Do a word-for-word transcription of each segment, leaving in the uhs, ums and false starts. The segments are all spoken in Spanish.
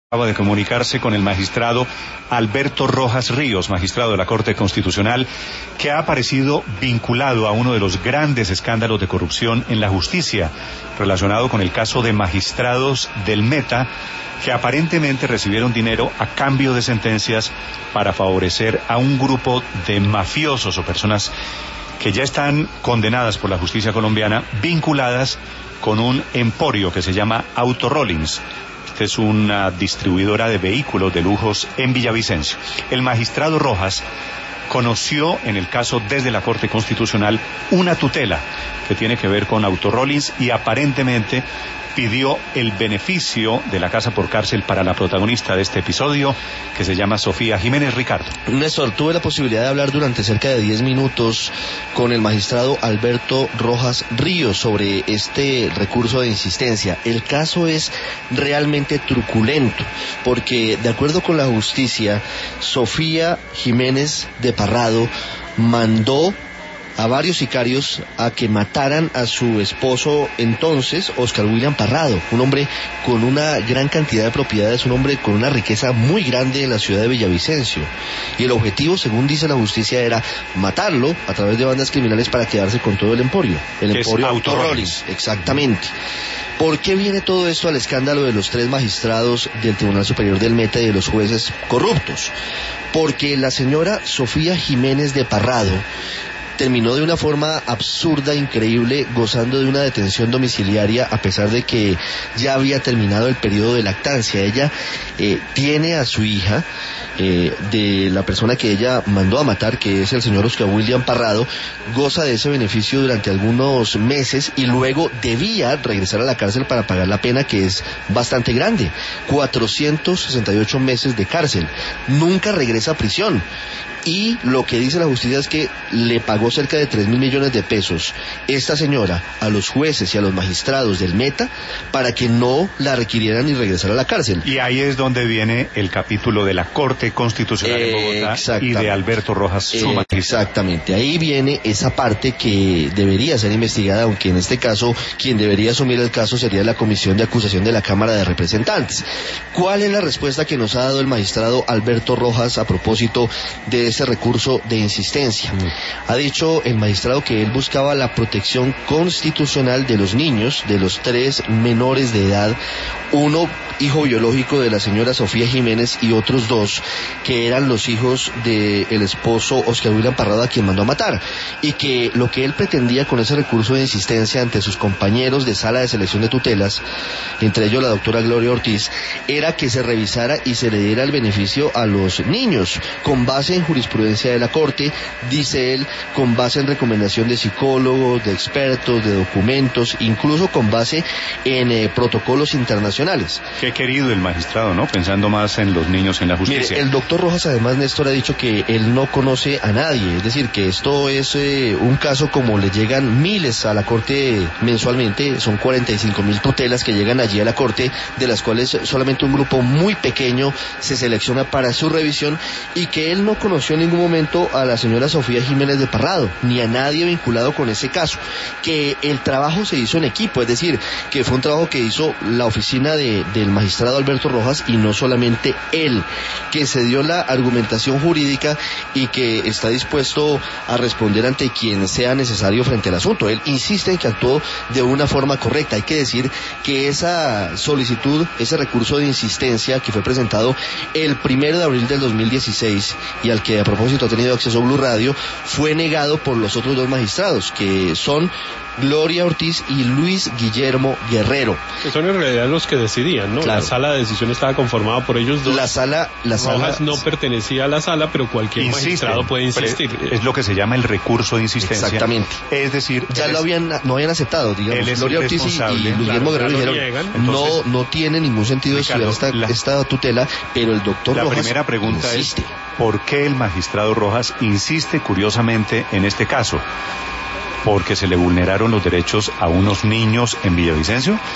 Acaba de comunicarse con el magistrado Alberto Rojas Ríos, magistrado de la Corte Constitucional, que ha aparecido vinculado a uno de los grandes escándalos de corrupción en la justicia, relacionado con el caso de magistrados del Meta, que aparentemente recibieron dinero a cambio de sentencias para favorecer a un grupo de mafiosos o personas que ya están condenadas por la justicia colombiana, vinculadas con un emporio que se llama Autorollins. Es una distribuidora de vehículos de lujos en Villavicencio. El magistrado Rojas conoció en el caso desde la Corte Constitucional una tutela que tiene que ver con Autorollins y aparentemente pidió el beneficio de la casa por cárcel para la protagonista de este episodio, que se llama Sofía Jiménez. Ricardo. Néstor, tuve la posibilidad de hablar durante cerca de diez minutos con el magistrado Alberto Rojas Ríos sobre este recurso de insistencia. El caso es realmente truculento, porque de acuerdo con la justicia, Sofía Jiménez de Parrado mandó a varios sicarios a que mataran a su esposo entonces, Oscar William Parrado, un hombre con una gran cantidad de propiedades, un hombre con una riqueza muy grande en la ciudad de Villavicencio. Y el objetivo, según dice la justicia, era matarlo a través de bandas criminales para quedarse con todo el emporio. El emporio Autorollins, exactamente. ¿Por qué viene todo esto al escándalo de los tres magistrados del Tribunal Superior del Meta y de los jueces corruptos? Porque la señora Sofía Jiménez de Parrado terminó de una forma absurda, increíble, gozando de una detención domiciliaria a pesar de que ya había terminado el periodo de lactancia. Ella eh, tiene a su hija eh, de la persona que ella mandó a matar, que es el señor Oscar William Parrado, goza de ese beneficio durante algunos meses y luego debía regresar a la cárcel para pagar la pena, que es bastante grande, cuatrocientos sesenta y ocho meses de cárcel. Nunca regresa a prisión. Y lo que dice la justicia es que le pagó cerca de tres mil millones de pesos esta señora a los jueces y a los magistrados del Meta para que no la requirieran ni regresar a la cárcel. Y ahí es donde viene el capítulo de la Corte Constitucional eh, en Bogotá y de Alberto Rojas, su eh, Exactamente, ahí viene esa parte que debería ser investigada, aunque en este caso quien debería asumir el caso sería la Comisión de Acusación de la Cámara de Representantes. ¿Cuál es la respuesta que nos ha dado el magistrado Alberto Rojas a propósito de ese recurso de insistencia? Mm. Ha dicho el magistrado que él buscaba la protección constitucional de los niños, de los tres menores de edad, uno hijo biológico de la señora Sofía Jiménez y otros dos que eran los hijos del esposo Oscar William Parrado, a quien mandó a matar, y que lo que él pretendía con ese recurso de insistencia ante sus compañeros de sala de selección de tutelas, entre ellos la doctora Gloria Ortiz, era que se revisara y se le diera el beneficio a los niños con base en jurisprudencia de la Corte, dice él, con base en recomendación de psicólogos, de expertos, de documentos, incluso con base en eh, protocolos internacionales. Qué querido el magistrado, ¿no? Pensando más en los niños, en la justicia. Mire, el doctor Rojas, además, Néstor, ha dicho que él no conoce a nadie, es decir, que esto es eh, un caso como le llegan miles a la Corte mensualmente, son cuarenta y cinco mil tutelas que llegan allí a la Corte, de las cuales solamente un grupo muy pequeño se selecciona para su revisión, y que él no conoció en ningún momento a la señora Sofía Jiménez de Parrado, ni a nadie vinculado con ese caso, que el trabajo se hizo en equipo, es decir, que fue un trabajo que hizo la oficina de, del magistrado Alberto Rojas y no solamente él, que se dio la argumentación jurídica y que está dispuesto a responder ante quien sea necesario frente al asunto. Él insiste en que actuó de una forma correcta. Hay que decir que esa solicitud, ese recurso de insistencia que fue presentado el primero de abril del dos mil dieciséis y al que a propósito ha tenido acceso Blue Radio, fue negado por los otros dos magistrados, que son Gloria Ortiz y Luis Guillermo Guerrero. Que son en realidad los que decidían, ¿no? Claro. La sala de decisión estaba conformada por ellos dos. La sala, la Rojas sala no pertenecía a la sala, pero cualquier Insiste, magistrado puede insistir. Es lo que se llama el recurso de insistencia. Exactamente. Es decir, ya lo habían, no habían aceptado, digamos. Gloria Ortiz y, y Luis Guillermo Guerrero dijeron, entonces, no, no tiene ningún sentido Ricardo, estudiar esta, la, esta tutela, pero el doctor la Rojas La primera pregunta insiste. es, ¿por qué el magistrado Rojas insiste curiosamente en este caso? ¿Porque se le vulneraron los derechos a unos niños en Villavicencio?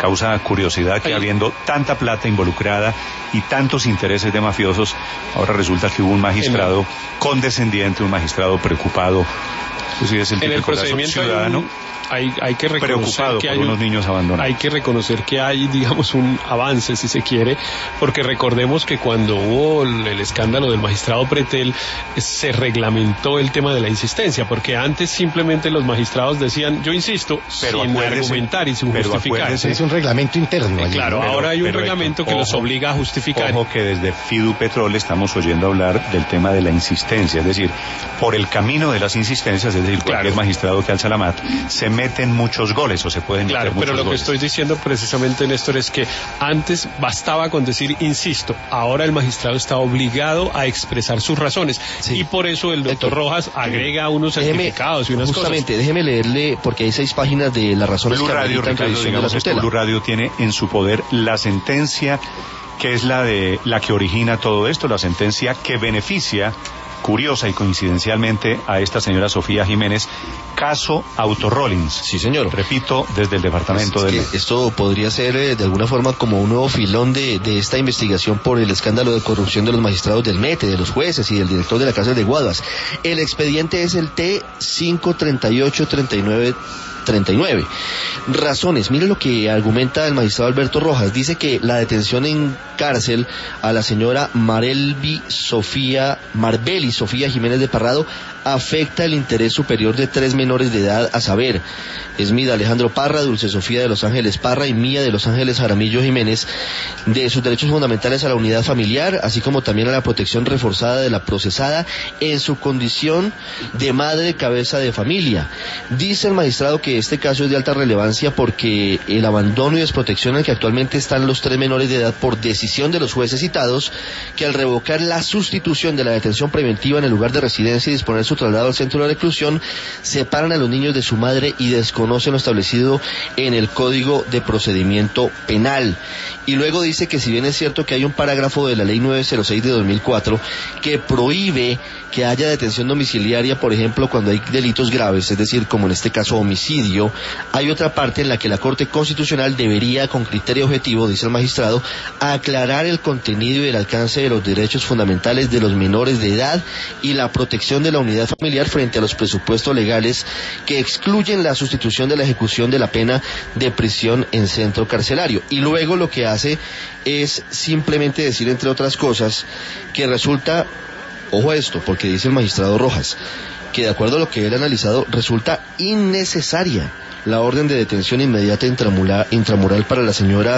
causa curiosidad que habiendo tanta plata involucrada y tantos intereses de mafiosos, ahora resulta que hubo un magistrado condescendiente, un magistrado preocupado. Pues sí, es el en el procedimiento ciudadano. Hay, un... Hay, hay que reconocer que hay unos un, niños abandonados. Hay que reconocer que hay, digamos, un avance, si se quiere, porque recordemos que cuando hubo el, el escándalo del magistrado Pretel, se reglamentó el tema de la insistencia, porque antes simplemente los magistrados decían, yo insisto, pero sin argumentar y sin justificar. Es un reglamento interno. Allí, claro, pero, ahora hay un reglamento Héctor, que ojo, los obliga a justificar. Ojo que desde Fidupetrol estamos oyendo hablar del tema de la insistencia, es decir, por el camino de las insistencias, es decir, claro, cualquier magistrado que alza la mata, se meten muchos goles o se pueden claro, meter muchos pero lo goles. Que estoy diciendo precisamente, Néstor, es que antes bastaba con decir insisto, ahora el magistrado está obligado a expresar sus razones, sí, y por eso el doctor Héctor, Rojas agrega unos certificados y unas justamente, cosas. Déjeme leerle, porque hay seis páginas de las razones Blue que Radio, Ricardo, digamos, de la Blue Radio tiene en su poder la sentencia que es la de la que origina todo esto, la sentencia que beneficia curiosa y coincidencialmente a esta señora Sofía Jiménez, caso Autorollins. Sí, señor. Repito, desde el departamento es de... Que esto podría ser eh, de alguna forma como un nuevo filón de, de esta investigación por el escándalo de corrupción de los magistrados del METE, de los jueces y del director de la cárcel de Guaduas. El expediente es el T cinco treinta y ocho treinta y nueve treinta y nueve. Razones, mire lo que argumenta el magistrado Alberto Rojas. Dice que la detención en cárcel a la señora Marelvi Sofía, Marbeli Sofía Jiménez de Parrado afecta el interés superior de tres menores de edad, a saber, Esmida Alejandro Parra, Dulce Sofía de Los Ángeles Parra y Mía de Los Ángeles Jaramillo Jiménez, de sus derechos fundamentales a la unidad familiar, así como también a la protección reforzada de la procesada en su condición de madre cabeza de familia. Dice el magistrado que este caso es de alta relevancia porque el abandono y desprotección en el que actualmente están los tres menores de edad por decisión de los jueces citados, que al revocar la sustitución de la detención preventiva en el lugar de residencia y disponer su traslado al centro de reclusión, separan a los niños de su madre y desconocen lo establecido en el Código de Procedimiento Penal. Y luego dice que si bien es cierto que hay un parágrafo de la Ley novecientos seis de dos mil cuatro que prohíbe que haya detención domiciliaria, por ejemplo, cuando hay delitos graves, es decir, como en este caso homicidio, hay otra parte en la que la Corte Constitucional debería, con criterio objetivo, dice el magistrado, aclarar el contenido y el alcance de los derechos fundamentales de los menores de edad y la protección de la unidad familiar frente a los presupuestos legales que excluyen la sustitución de la ejecución de la pena de prisión en centro carcelario. Y luego lo que hace es simplemente decir, entre otras cosas, que resulta, ojo a esto, porque dice el magistrado Rojas, que de acuerdo a lo que él ha analizado, resulta innecesaria la orden de detención inmediata intramural, intramural para la señora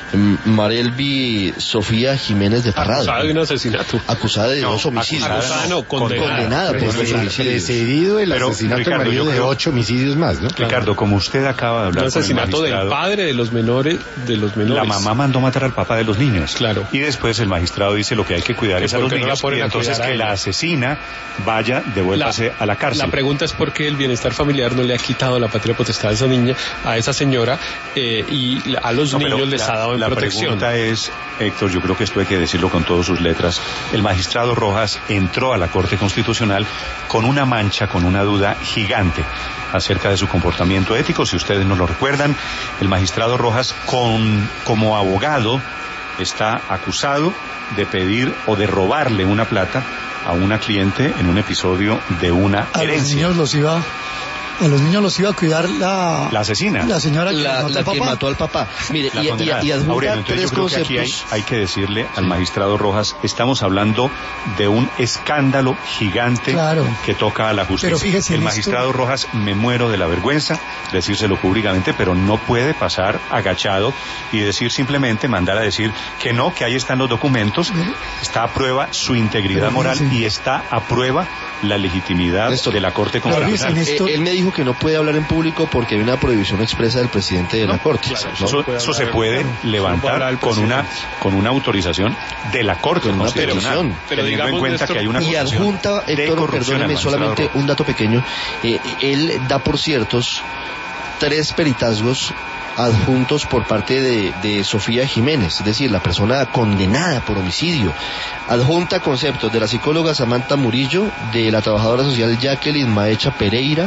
Marelvi Sofía Jiménez de Parrado. Acusada de un asesinato. Acusada de no, dos homicidios. Acusada no, condenada. Condenada por dos homicidios. Decidido el Pero, asesinato Ricardo, marido de ocho homicidios más, ¿no? Ricardo, como usted acaba de hablar. Un asesinato con el del padre de los menores, de los menores. La mamá mandó matar al papá de los niños. Claro. Y después el magistrado dice lo que hay que cuidar es a los niños, y entonces que la asesina vaya, devuélvase a la cárcel. La pregunta es por qué el bienestar familiar no le ha quitado la patria potestad a esa niña, a esa señora, eh, y a los no, niños les la, ha dado en la protección. La pregunta es, Héctor, yo creo que esto hay que decirlo con todas sus letras, el magistrado Rojas entró a la Corte Constitucional con una mancha, con una duda gigante acerca de su comportamiento ético. Si ustedes no lo recuerdan, el magistrado Rojas, con, como abogado, está acusado de pedir o de robarle una plata a una cliente en un episodio de una a herencia. Los niños los iba... A los niños los iba a cuidar la... La asesina. La señora que, la, mató, la al que mató al papá. Mire, y, y, y adjunta Aurelio, tres yo creo conceptos. Que aquí hay, hay que decirle al magistrado Rojas, estamos hablando de un escándalo gigante claro. que toca a la justicia. Pero fíjese el en magistrado esto... Rojas, me muero de la vergüenza decírselo públicamente, pero no puede pasar agachado y decir simplemente, mandar a decir que no, que ahí están los documentos, ¿sí? Está a prueba su integridad moral y está a prueba la legitimidad Esto, de la Corte Constitucional. Esto... Eh, él me dijo que no puede hablar en público porque hay una prohibición expresa del presidente de no, la Corte. Claro, ¿no? Eso, puede eso se puede claro, levantar con una con una autorización de la Corte con Constitucional, una pero teniendo en cuenta esto, que hay una y adjunta, Héctor, perdóneme solamente un dato pequeño. Eh, él da por ciertos tres peritazgos adjuntos por parte de, de Sofía Jiménez, es decir, la persona condenada por homicidio. Adjunta conceptos de la psicóloga Samantha Murillo, de la trabajadora social Jacqueline Maecha Pereira,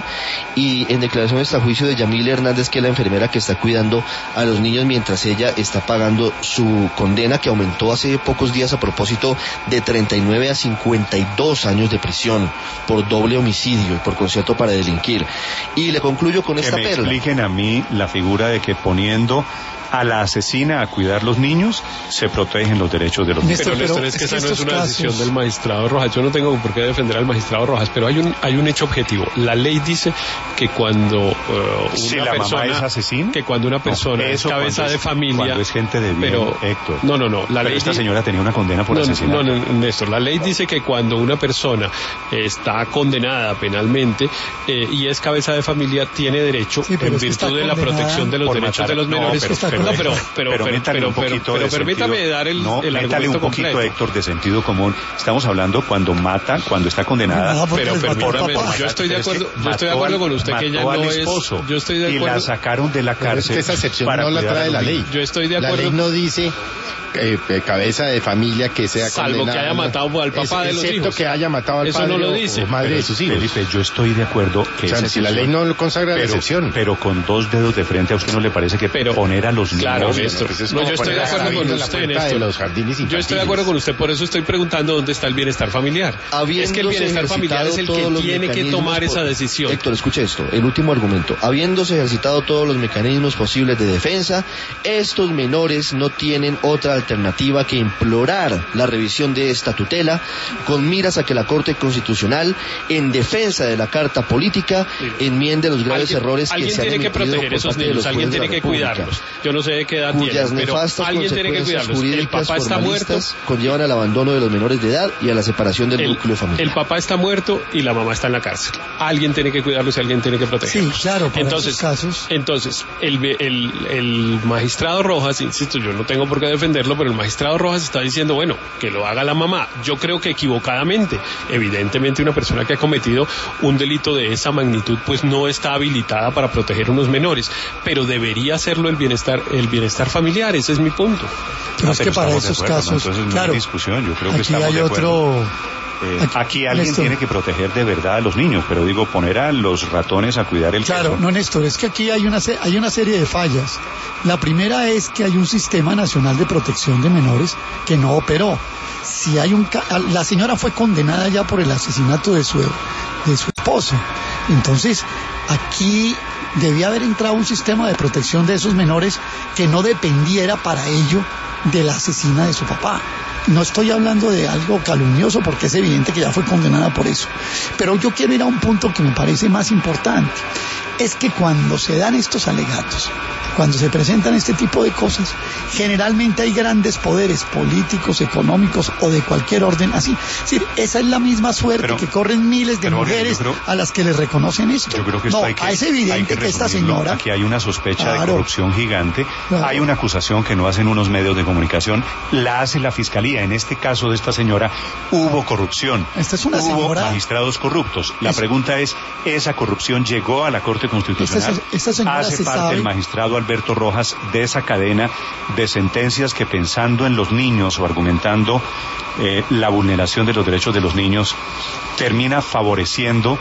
y en declaración extrajuicio de Yamile Hernández, que es la enfermera que está cuidando a los niños mientras ella está pagando su condena, que aumentó hace pocos días a propósito de treinta y nueve a cincuenta y dos años de prisión por doble homicidio y por concierto para delinquir. Y le concluyo con esta perla. Que me expliquen a mí la figura de que poniendo a la asesina a cuidar los niños, se protegen los derechos de los niños. Pero Néstor, es que esa no es una casos... decisión del magistrado Rojas. Yo no tengo por qué defender al magistrado Rojas, pero hay un hay un hecho objetivo. La ley dice que cuando uh, una si la persona mamá es asesina, que cuando una persona no, es cabeza de familia, cuando es gente de bien, pero Héctor. No, no, no. La pero ley esta dice, señora tenía una condena por no, asesinato. No, no, Néstor, la ley dice que cuando una persona está condenada penalmente eh, y es cabeza de familia, tiene derecho, sí, en virtud de la protección de los derechos matar, de los menores. No, pero, pero, pero, pero Pero, pero, pero, pero permítame sentido, dar el, no, el argumento un poquito, completo. Héctor, de sentido común. Estamos hablando cuando mata, cuando está condenada. No, pero permítame, yo estoy de acuerdo, yo estoy de acuerdo con usted que ella no es. Yo estoy de acuerdo. Y la sacaron de la cárcel. Es que esa excepción no la trae la ley. Yo estoy de acuerdo. La ley no dice eh, cabeza de familia que sea salvo condenada, que haya matado al papá es, de los hijos. Excepto que haya matado al Eso padre no lo dice. o madre pero, de sus hijos. Felipe, yo estoy de acuerdo que o sea, si la ley no lo consagra pero, la excepción. Pero con dos dedos de frente, ¿a usted no le parece que pero, poner a los niños? Claro, Néstor. Pues no, yo estoy de acuerdo con usted, Néstor. Los jardines yo estoy de acuerdo con usted, por eso estoy preguntando dónde está el bienestar familiar. Es que el bienestar familiar es el que tiene que tomar esa decisión. Héctor, escuche esto, el último argumento. Habiéndose ejercitado todos los mecanismos posibles de defensa, estos menores no tienen otra alternativa que implorar la revisión de esta tutela con miras a que la Corte Constitucional, en defensa de la Carta Política, enmiende los graves ¿Alguien, errores que se han tiene que proteger esos niños, alguien tiene que cuidarlos. Yo no sé de qué edad tienen, pero alguien tiene que cuidarlos. El papá está muerto, conllevan al abandono de los menores de edad y a la separación del el, núcleo familiar. El papá está muerto y la mamá está en la cárcel. Alguien tiene que cuidarlos y alguien tiene que protegerlos. Sí, claro, para entonces, esos casos. Entonces, el, el, el magistrado Rojas, insisto, yo no tengo por qué defenderlo, pero el magistrado Rojas está diciendo, bueno, que lo haga la mamá. Yo creo que equivocadamente. Evidentemente una persona que ha cometido un delito de esa magnitud pues no está habilitada para proteger a unos menores, pero debería hacerlo el bienestar el bienestar familiar, ese es mi punto. Pero ah, es que para esos acuerdo, casos, ¿no? Entonces, claro, no hay discusión, yo creo que aquí estamos hay de acuerdo. otro... Eh, aquí, aquí alguien Néstor, tiene que proteger de verdad a los niños, pero digo, poner a los ratones a cuidar el Claro, queso. no, Néstor, es que aquí hay una, hay una serie de fallas. La primera es que hay un sistema nacional de protección de menores que no operó. Si hay un, la señora fue condenada ya por el asesinato de su, de su esposo. Entonces, aquí debía haber entrado un sistema de protección de esos menores que no dependiera para ello de la asesina de su papá. No estoy hablando de algo calumnioso porque es evidente que ya fue condenada por eso. Pero yo quiero ir a un punto que me parece más importante. Es que cuando se dan estos alegatos, cuando se presentan este tipo de cosas, generalmente hay grandes poderes políticos, económicos o de cualquier orden así. Es decir, esa es la misma suerte pero, que corren miles de mujeres creo, a las que les reconocen esto. Yo creo que no, hay que, es evidente que, que esta señora... Aquí hay una sospecha claro, de corrupción gigante, claro. Hay una acusación que no hacen unos medios de comunicación, la hace la Fiscalía. En este caso de esta señora hubo corrupción, esta es una hubo señora... magistrados corruptos. La es... pregunta es, ¿esa corrupción llegó a la Corte Constitucional? Esta, esta ¿Hace parte sabe... el magistrado Alberto Rojas de esa cadena de sentencias que, pensando en los niños o argumentando eh, la vulneración de los derechos de los niños, termina favoreciendo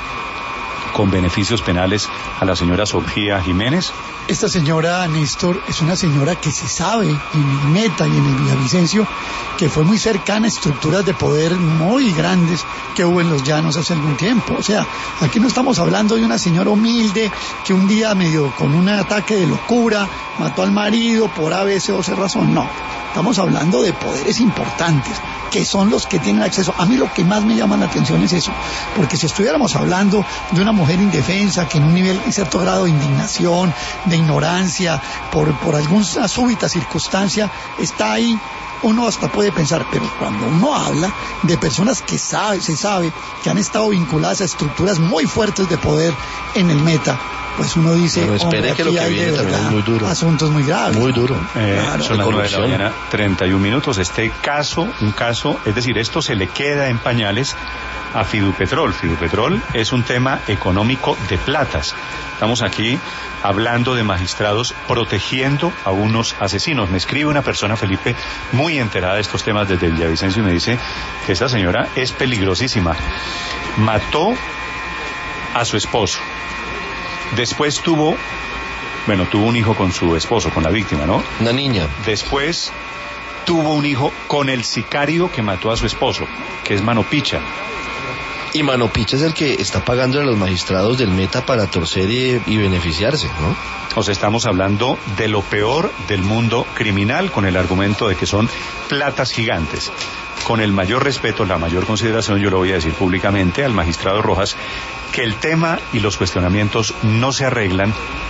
con beneficios penales a la señora Sofía Jiménez? Esta señora, Néstor, es una señora que se sabe en el Meta y en el Villavicencio que fue muy cercana a estructuras de poder muy grandes que hubo en los llanos hace algún tiempo. O sea, aquí no estamos hablando de una señora humilde que un día medio con un ataque de locura mató al marido por A, B, C o C razón. No, estamos hablando de poderes importantes que son los que tienen acceso. A mí lo que más me llama la atención es eso, porque si estuviéramos hablando de una mujer indefensa que en un nivel, en cierto grado de indignación, de ignorancia, por, por alguna súbita circunstancia, está ahí uno hasta puede pensar, pero cuando uno habla de personas que sabe, se sabe que han estado vinculadas a estructuras muy fuertes de poder en el Meta, pues uno dice, pero espere que lo que viene también es muy duro. Asuntos muy graves. Muy duro. Eh, Claro. son las nueve de la mañana, treinta y un minutos. Este caso, un caso, es decir, esto se le queda en pañales a Fidupetrol. Fidupetrol es un tema económico de platas. Estamos aquí hablando de magistrados protegiendo a unos asesinos. Me escribe una persona, Felipe, muy enterada de estos temas desde Villavicencio, y me dice que esta señora es peligrosísima. Mató a su esposo. Después tuvo, bueno, tuvo un hijo con su esposo, con la víctima, ¿no? Una niña. Después tuvo un hijo con el sicario que mató a su esposo, que es Manopicha. Y Manopicha es el que está pagando a los magistrados del Meta para torcer y, y beneficiarse, ¿no? O sea, estamos hablando de lo peor del mundo criminal, con el argumento de que son platas gigantes. Con el mayor respeto, la mayor consideración, yo lo voy a decir públicamente al magistrado Rojas, que el tema y los cuestionamientos no se arreglan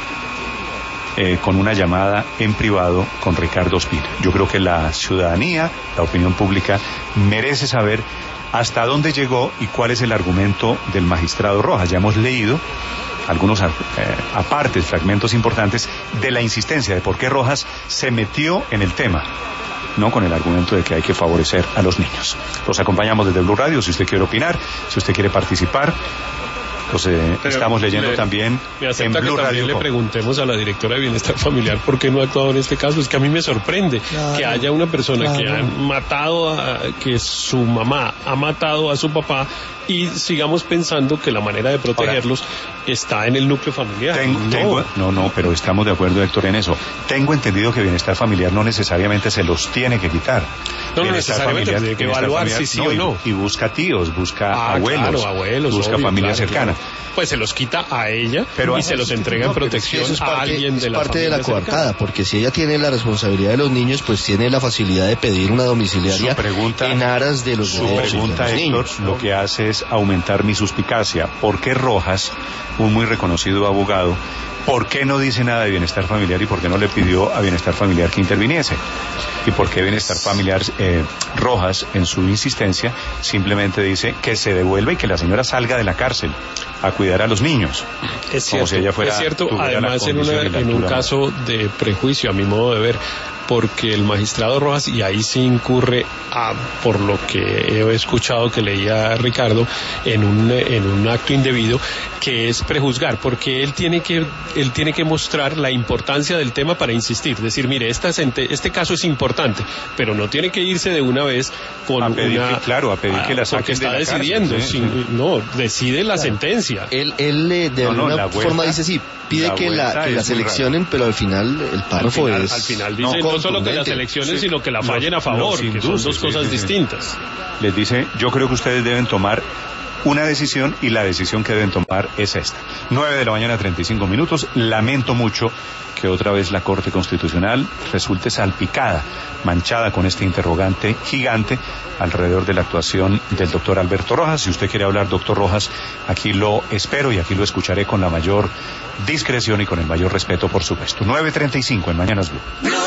eh, con una llamada en privado con Ricardo Ospina. Yo creo que la ciudadanía, la opinión pública, merece saber hasta dónde llegó y cuál es el argumento del magistrado Rojas. Ya hemos leído algunos eh, apartes, fragmentos importantes de la insistencia de por qué Rojas se metió en el tema, no con el argumento de que hay que favorecer a los niños. Los acompañamos desde Blue Radio, si usted quiere opinar, si usted quiere participar. Pues eh, estamos leyendo me, también me en Blue que Radio. Le preguntemos a la directora de Bienestar Familiar por qué no ha actuado en este caso. Es que a mí me sorprende claro, que haya una persona claro. que ha matado, a, que su mamá ha matado a su papá, y sigamos pensando que la manera de protegerlos Ahora, está en el núcleo familiar. Tengo, no. Tengo, no, no, pero estamos de acuerdo, Héctor, en eso. Tengo entendido que Bienestar Familiar no necesariamente se los tiene que quitar. No, no Bienestar necesariamente, familiar, tiene que evaluar si sí no, o no. Y, y busca tíos, busca ah, abuelos, claro, abuelos, busca obvio, familia claro, cercana. Claro. Pues se los quita a ella, pero y se los entrega no, en protección eso es parte, a alguien de es la parte de la coartada, cercana. porque si ella tiene la responsabilidad de los niños, pues tiene la facilidad de pedir una domiciliaria su pregunta, en aras de los su derechos pregunta, de los Héctor, niños. Lo que hace es aumentar mi suspicacia. ¿Por qué Rojas, un muy reconocido abogado, por qué no dice nada de Bienestar Familiar y por qué no le pidió a Bienestar Familiar que interviniese? ¿Y por qué Bienestar Familiar, eh, Rojas, en su insistencia, simplemente dice que se devuelva y que la señora salga de la cárcel a cuidar a los niños? Es cierto, como si ella fuera, es cierto. Además, en, una, en un caso de prejuicio, a mi modo de ver, porque el magistrado Rojas, y ahí sí incurre, a, por lo que he escuchado que leía Ricardo, en un, en un acto indebido, que es prejuzgar, porque él tiene que él tiene que mostrar la importancia del tema para insistir, decir, mire, esta, este caso es importante, pero no tiene que irse de una vez con a pedir una... Que, claro, a pedir a, que la saquen porque está de la decidiendo, cárcel, ¿sí? sin, no, decide la claro. sentencia. Él, él eh, de no, no, alguna vuelta, forma dice sí, pide la que la, que la seleccionen, pero al final el párrafo al final, es... Al final dice no, no solo que las elecciones, sí, sino que la fallen los, a favor, que son dos sí, cosas sí, sí. distintas. Les dice, yo creo que ustedes deben tomar una decisión y la decisión que deben tomar es esta. nueve de la mañana, treinta y cinco minutos. Lamento mucho que otra vez la Corte Constitucional resulte salpicada, manchada con este interrogante gigante alrededor de la actuación del doctor Alberto Rojas. Si usted quiere hablar, doctor Rojas, aquí lo espero y aquí lo escucharé con la mayor discreción y con el mayor respeto, por supuesto. nueve treinta y cinco en Mañanas Blue.